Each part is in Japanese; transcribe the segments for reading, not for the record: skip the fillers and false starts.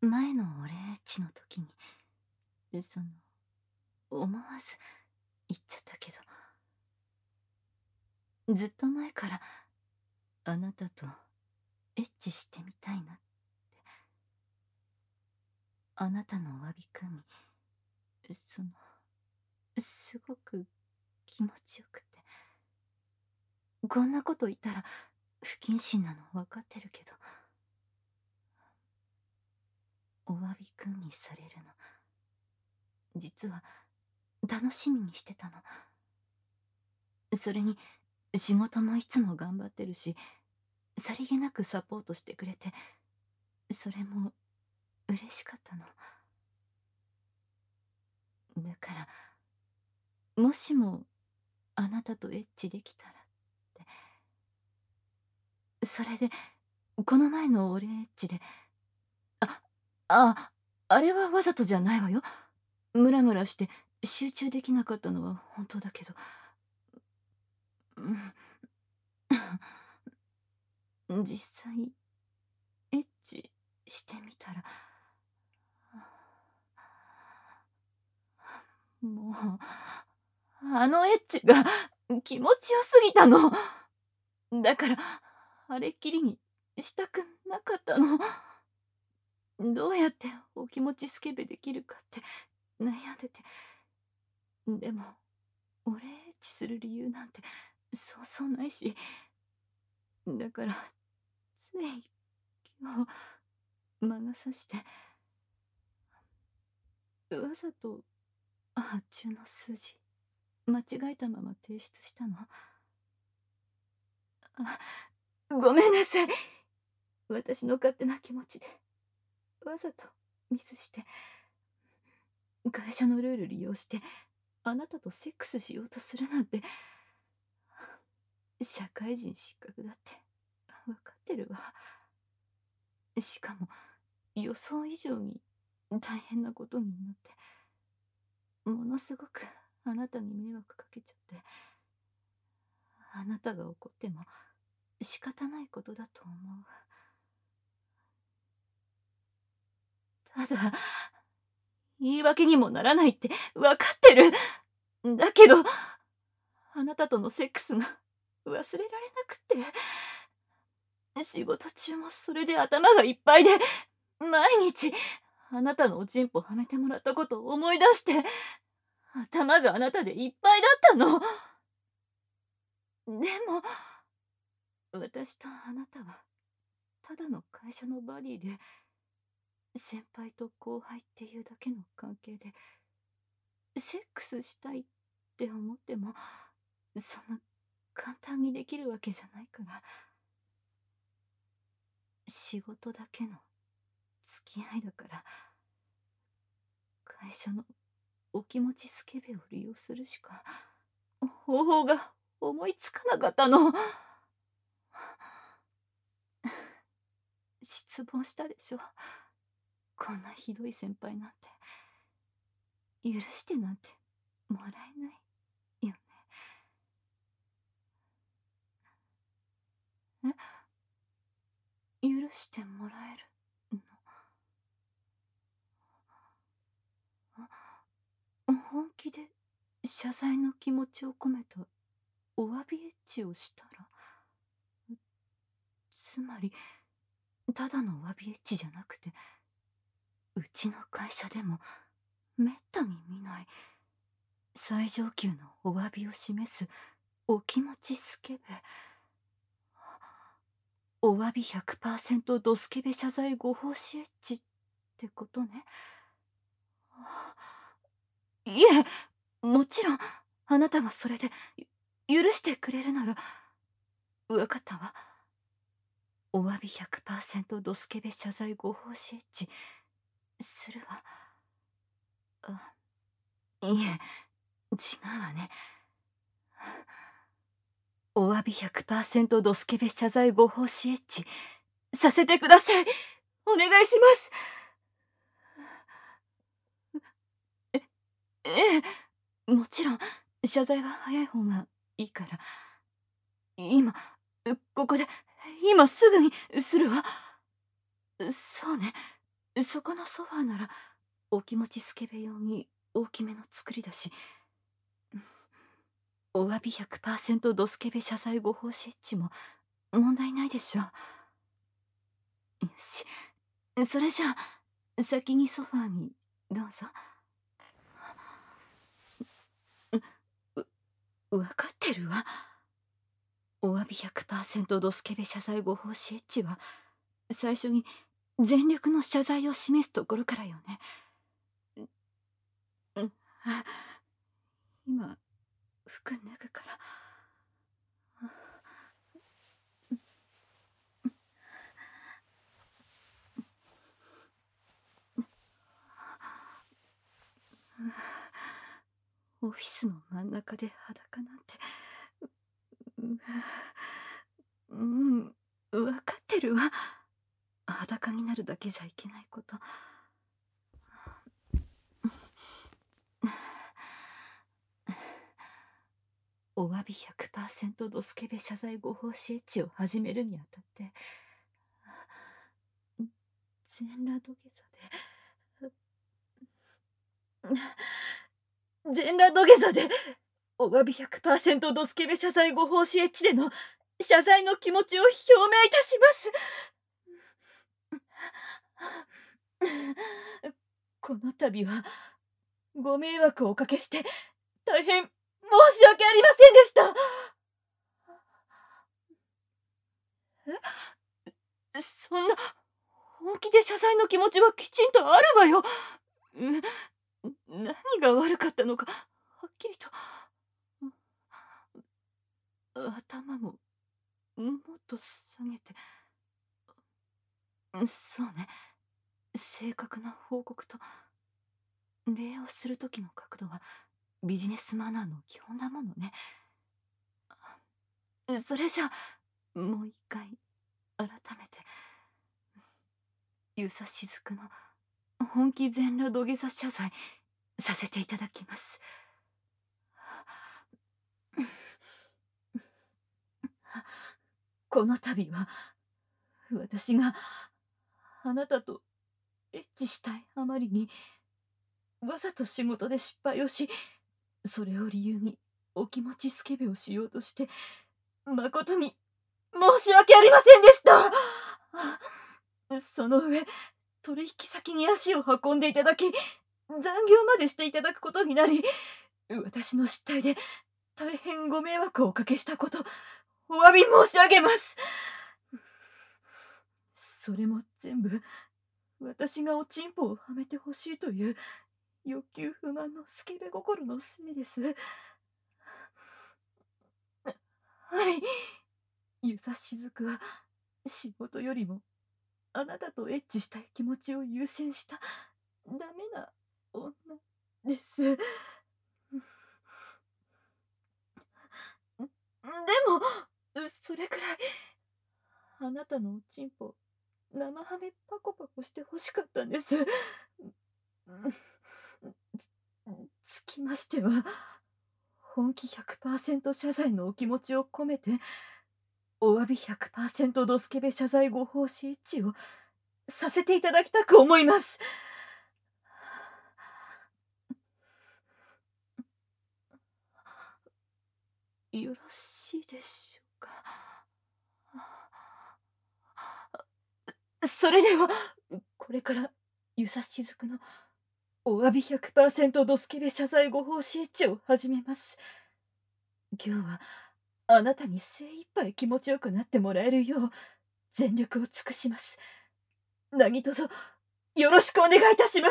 前のお礼エッチの時に、思わず言っちゃったけど、ずっと前からあなたとエッチしてみたいなって、あなたのお詫びくんに、すごく気持ちよくて、こんなこと言ったら不謹慎なの分かってるけど、お詫びくんにされるの、実は楽しみにしてたの。それに仕事もいつも頑張ってるし、さりげなくサポートしてくれて、それも嬉しかったの。だから、もしもあなたとエッチできたらって。それでこの前のお礼エッチで、ああれはわざとじゃないわよ。ムラムラして集中できなかったのは本当だけど、実際エッチしてみたら、もうあのエッチが気持ちよすぎたの。だからあれっきりにしたくなかったの。どうやってお気持ちスケベできるかって悩んでて。でも俺エッチする理由なんてそうそうないし、だからつい今日魔が差して、わざと発注の数字間違えたまま提出したの。ごめんなさい。私の勝手な気持ちでわざとミスして、会社のルール利用してあなたとセックスしようとするなんて。社会人失格だって分かってるわ。しかも予想以上に大変なことになって、ものすごくあなたに迷惑かけちゃって、あなたが怒っても仕方ないことだと思う。ただ言い訳にもならないって分かってる。だけどあなたとのセックスが忘れられなくて、仕事中もそれで頭がいっぱいで、毎日あなたのおちんぽはめてもらったことを思い出して、頭があなたでいっぱいだったの。でも私とあなたはただの会社のバディで、先輩と後輩っていうだけの関係で、セックスしたいって思ってもそんな簡単にできるわけじゃないから。仕事だけの付き合いだから、会社のお気持ちスケベを利用するしか方法が思いつかなかったの。失望したでしょ。こんなひどい先輩なんて許してなんてもらえないよね。許してもらえるの？本気で謝罪の気持ちを込めたお詫びエッチをしたら、つまりただのお詫びエッチじゃなくて、うちの会社でもめったに見ない最上級のお詫びを示すお気持ちスケベ、お詫び 100% ドスケベ謝罪ご奉仕エッチってことね。いえ、もちろんあなたがそれで許してくれるなら。分かったわ。お詫び 100% ドスケベ謝罪ご奉仕エッチするわ。いえ、違うわね。お詫び 100% ドスケベ謝罪ご奉仕エッチさせてください。お願いします。ええ、もちろん謝罪は早い方がいいから。今ここで今すぐにするわ。そうね、 そこのソファーならお気持ちスケベ用に大きめの作りだし、お詫び100%ドスケベ謝罪ご奉仕エッチも問題ないでしょう。よし、それじゃあ先にソファーにどうぞ。分かってるわ。お詫び100%ドスケベ謝罪ご奉仕エッチは最初に全力の謝罪を示すところからよね。今服脱ぐから。オフィスの真ん中で裸なんて、分かってるわ。裸になるだけじゃいけないこと。お詫び100%ドスケベ謝罪ご奉仕エッチを始めるにあたって、全裸土下座で全裸土下座でお詫び100%ドスケベ謝罪ご奉仕エッチでの謝罪の気持ちを表明いたします。この度はご迷惑をおかけして大変申し訳ありませんでした。そんな本気で謝罪の気持ちはきちんとあるわよ。何が悪かったのかはっきりと。頭ももっと下げて。そうね、正確な報告と礼をする時の角度はビジネスマナーの基本だものね。それじゃもう一回改めてゆさしずくの本気全裸土下座謝罪させていただきます。この度は私があなたとエッチしたいあまりにわざと仕事で失敗をし、それを理由にお気持ちスケベをしようとして誠に申し訳ありませんでした。その上取引先に足を運んでいただき残業までしていただくことになり、私の失態で大変ご迷惑をおかけしたことお詫び申し上げます。それも全部私がおちんぽをはめてほしいという欲求不満のスケベ心のせいです。はい、ゆさしずくは仕事よりもあなたとエッチしたい気持ちを優先したダメな女です。でもそれくらいあなたのおちんぽ生ハメパコパコしてほしかったんです。つきましては本気100%謝罪のお気持ちを込めてお詫び100%ドスケベ謝罪ご奉仕エッチをさせていただきたく思います。よろしいでしょうか。それではこれからゆさしずくのお詫び100%ドスケベ謝罪ご奉仕エッチを始めます。今日はあなたに精一杯気持ちよくなってもらえるよう全力を尽くします。何卒よろしくお願いいたします。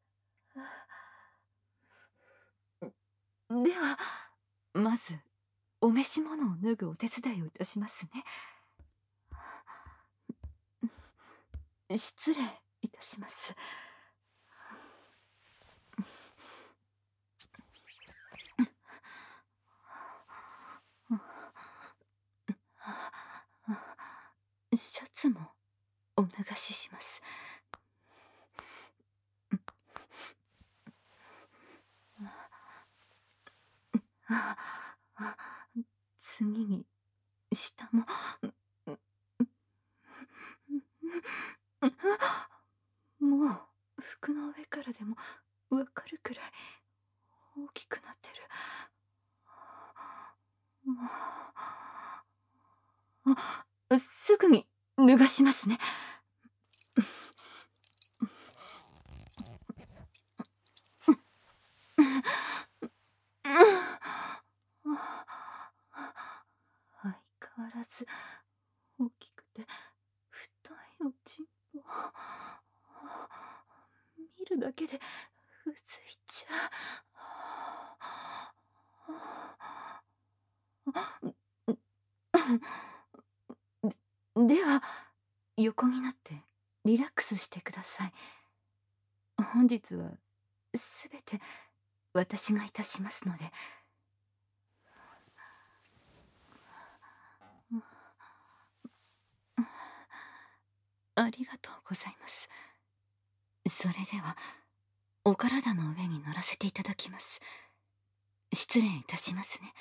ではまずお召し物を脱ぐお手伝いをいたしますね。失礼いたします。シャツもお脱がしします。次に下も。も服の上からでもわかるくらい大きくなってる。すぐに脱がしますね。相変わらず大きくて太いおちんぽ。見るだけでうずいちゃう。では横になってリラックスしてください。本日はすべて私がいたしますので。ありがとうございます。それではお体の上に乗らせていただきます。失礼いたしますね。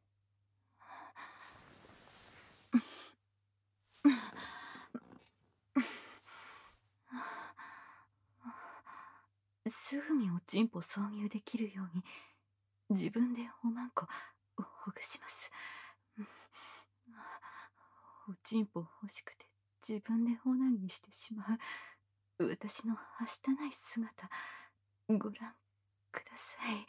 すぐにおちんぽ挿入できるように自分でおまんこをほぐします。おちんぽ欲しくて自分でオナニーしてしまう私のはしたない姿、ご覧ください。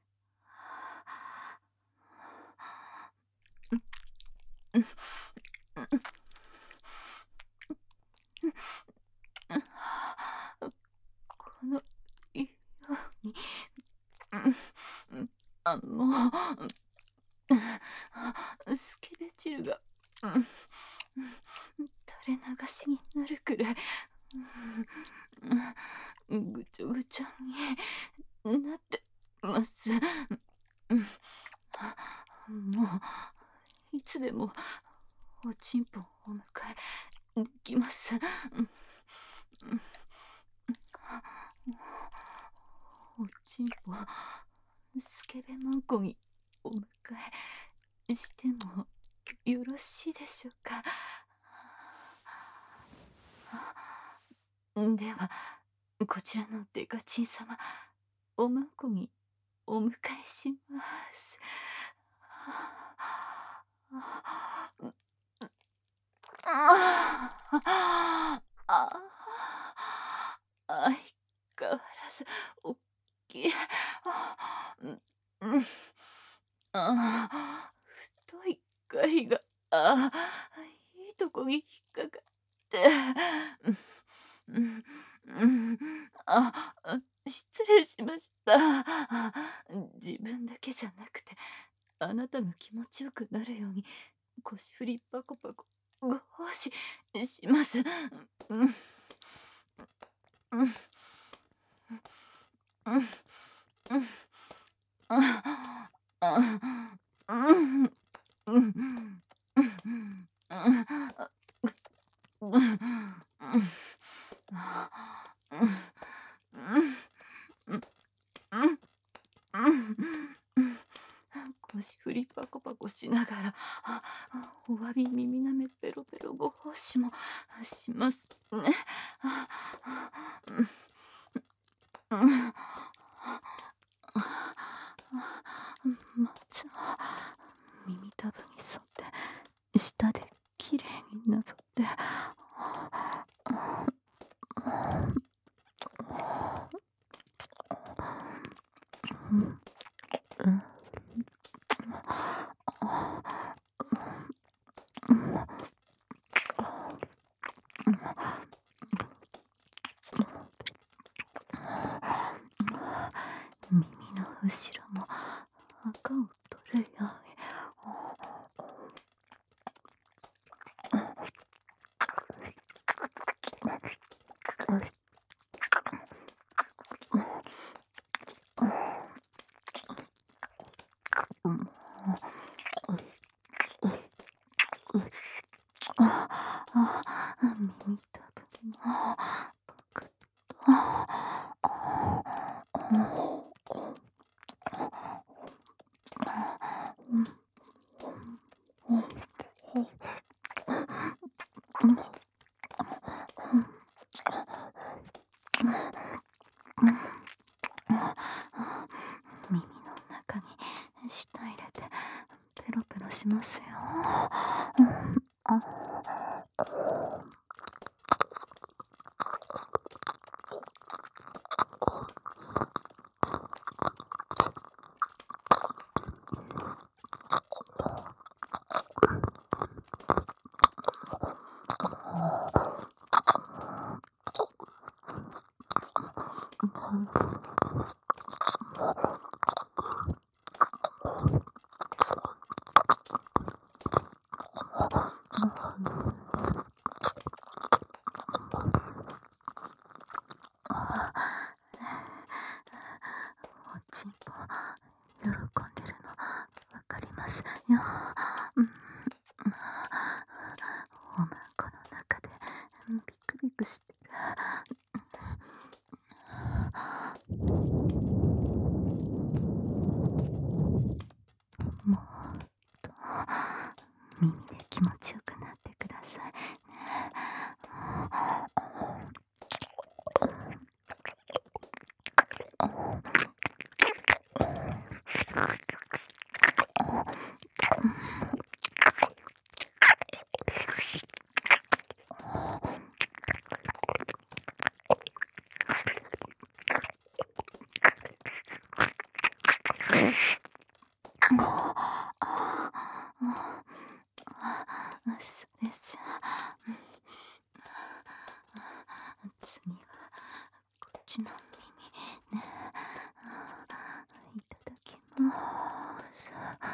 このようにスケベ汁が垂れ流しになるくらいぐちょぐちょになってます。もういつでもおちんぽをお迎えできます。おちんぽスケベマンコにお迎えしてもよろしいでしょうか。ではこちらのデカチン様、おまんこにお迎えします。相変わらずおっきい。太い貝がいいとこに引っかかって。失礼しました。自分だけじゃなくてあなたが気持ちよくなるように腰振りパコパコご奉仕します。腰振りパコパコしながらお詫び耳なめペロペロご奉仕もしますね。まずは耳たぶに沿って下できれいになぞって。耳の後ろも赤を取るように。耳たぶもパクッと。 ますよ。うん、あ、おちんぽ喜んでるのわかりますよ。うん、おまんこの中でビクビクしてる。もっと耳で気持ちよくなってくださいね。それじゃあ、次はこっちの耳ね。いただきます。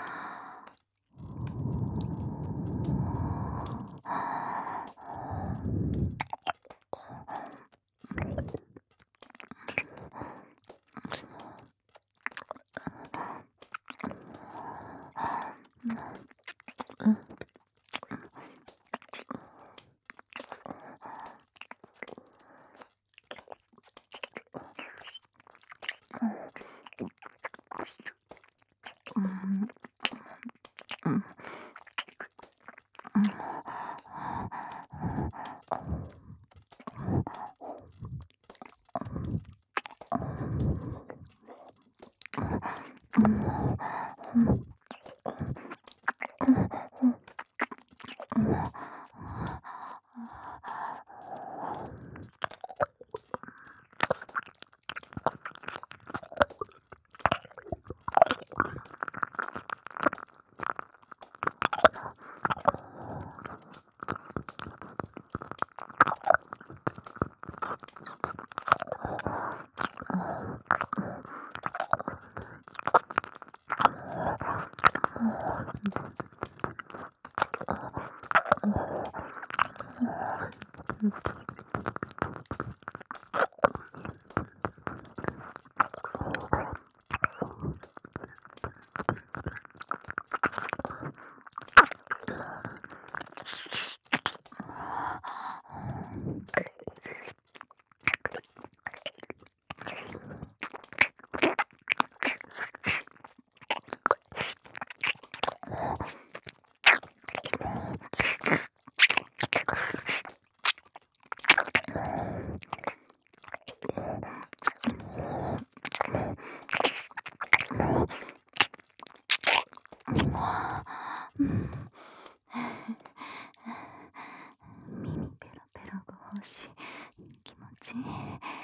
耳ペロペロが欲しい。気持ちいい。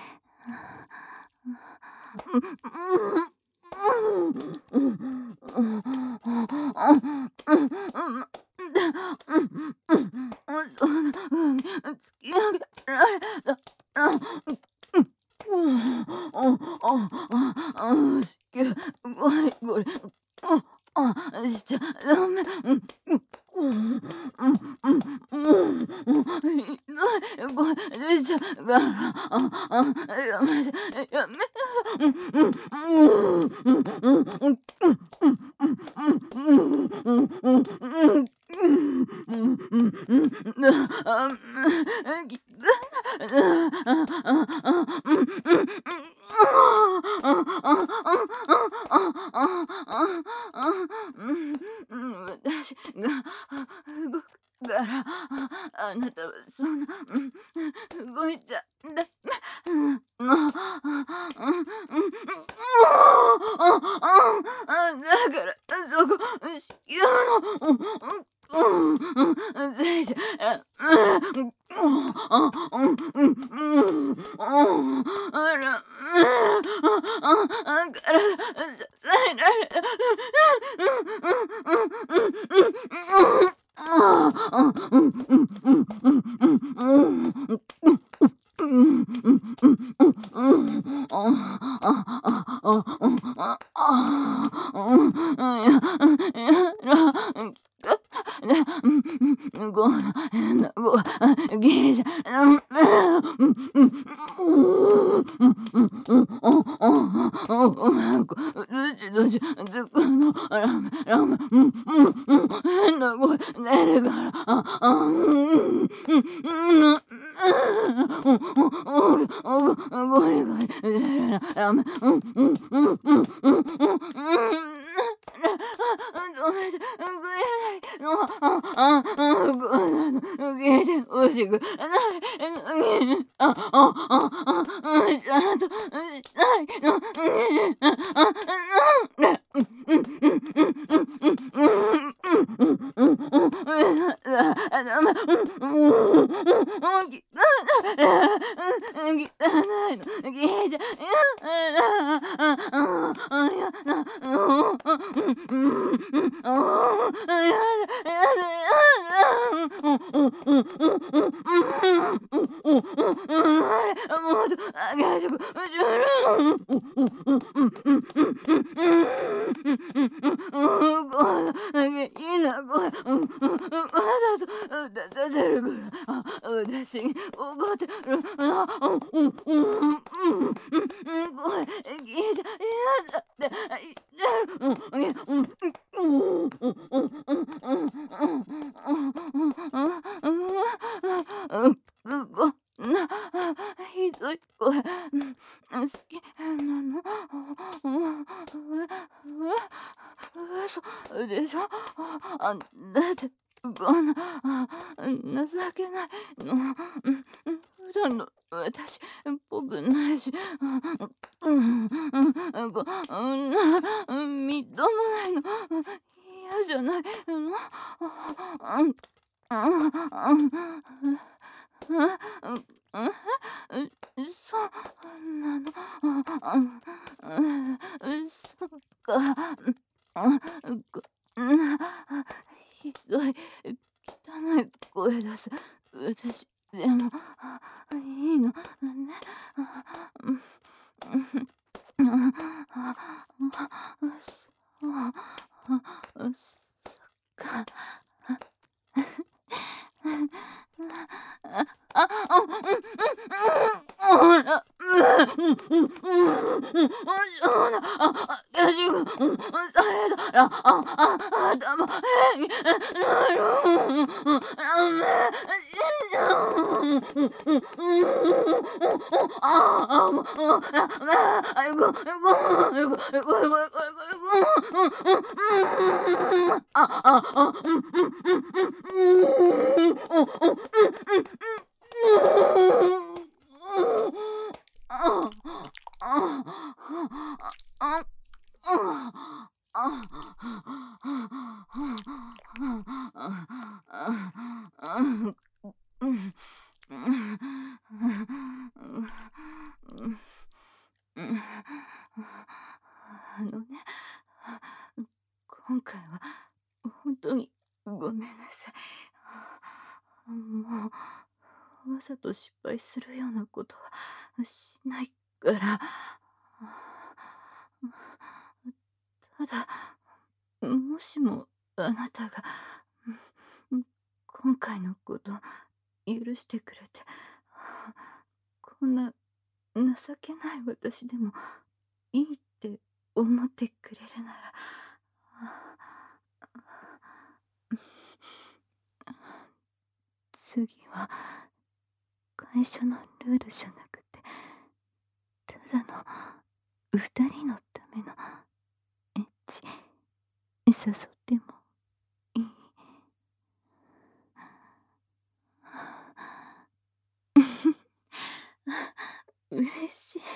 そんな風に突き上げられたら、ゴリゴリ、しちゃダメ。ひどい声出ちゃうから、やめて、やめて。私が動くから、あなたはそんな、動いちゃダメの。だから、そこ、子宮のひどい声、好きなの。嘘でしょ。だってこんな情けないの。普段の私っぽくないし、こんなみっともないの嫌じゃないの。そうなの。そっか。こんなひどい汚い声出す私でもいいのね。そうか。そうだ、私がされたら、頭変になる。死んじゃう。もう、ね、今回は本当にごめんなさい。もうわざと失敗するようなことはしないから。ただ、もしもあなたが今回のこと許してくれて、こんな情けない私でもいいって思ってくれるなら、次は会社のルールじゃなくて、ただの二人のためのエッチ誘ってもいい？嬉しい。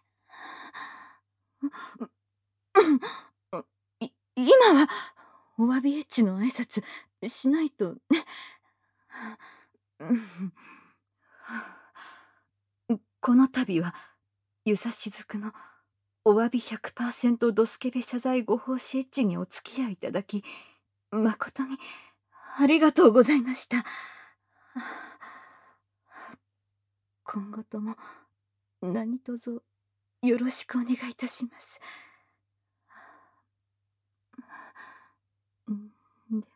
今はお詫びエッチの挨拶しないとね。 この度はゆさしずくのお詫び100%ドスケベ謝罪ご奉仕エッジにお付き合いいただき、誠にありがとうございました。今後とも何卒よろしくお願いいたします。でも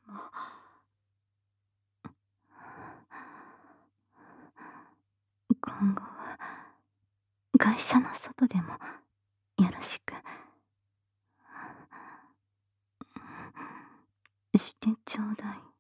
今後は会社の外でもよろしくしてちょうだい。